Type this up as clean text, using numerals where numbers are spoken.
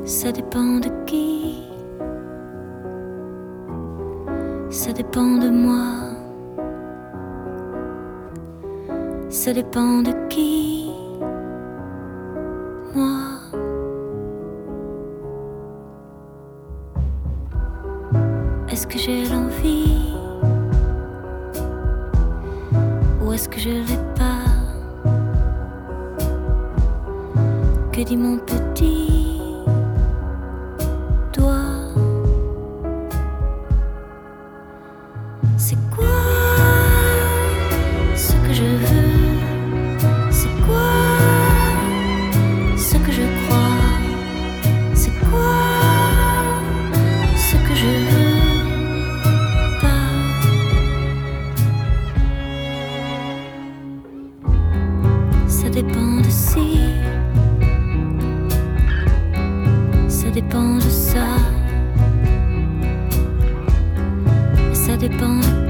Ça dépend de qui, ça dépend de moi, ça dépend de qui, moi. Est-ce que j'ai l'envie ou est-ce que je l'ai pas? Que dit mon petit doigt? C'est quoi ce que je veux? C'est quoi ce que je crois? C'est quoi ce que je veux pas? Ça dépend de si, ça dépend de ça, et ça dépend de